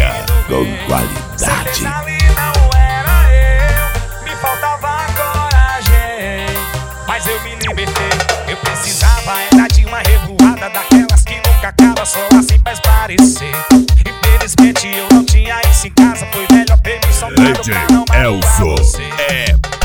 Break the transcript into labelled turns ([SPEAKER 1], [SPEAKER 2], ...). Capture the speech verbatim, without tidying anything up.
[SPEAKER 1] com qualidade.
[SPEAKER 2] Não era eu, me faltava coragem, mas eu me libertei. Eu precisava era de uma revoada, daquelas que nunca acaba, só assim faz parecer. Infelizmente eu não tinha isso em casa, foi melhor ter me soltado pra não magoar você.
[SPEAKER 1] É